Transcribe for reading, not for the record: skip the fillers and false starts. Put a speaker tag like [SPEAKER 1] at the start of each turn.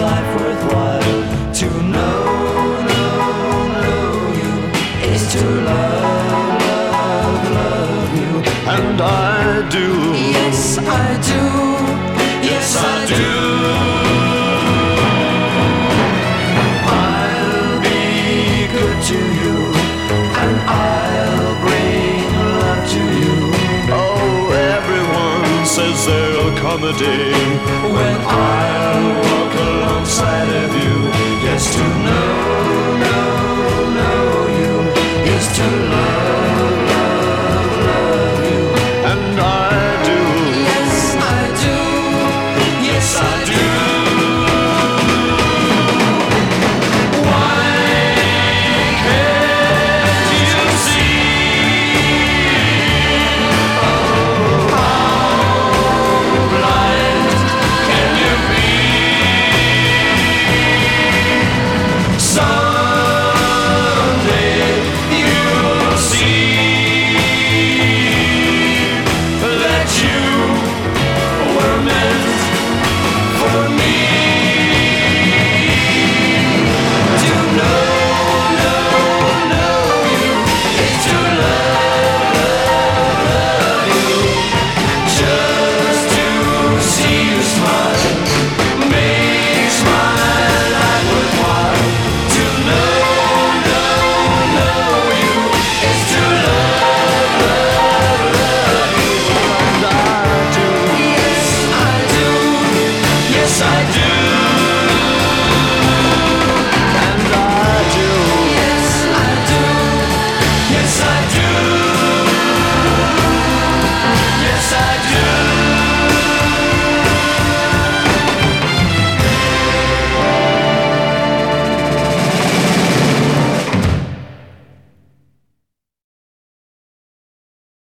[SPEAKER 1] life worthwhile. To know you is to love you.
[SPEAKER 2] And I do.
[SPEAKER 1] Yes, I do. Yes, I do. I'll be good to you, and I'll bring love to you.
[SPEAKER 2] Oh, everyone says they'll accommodate.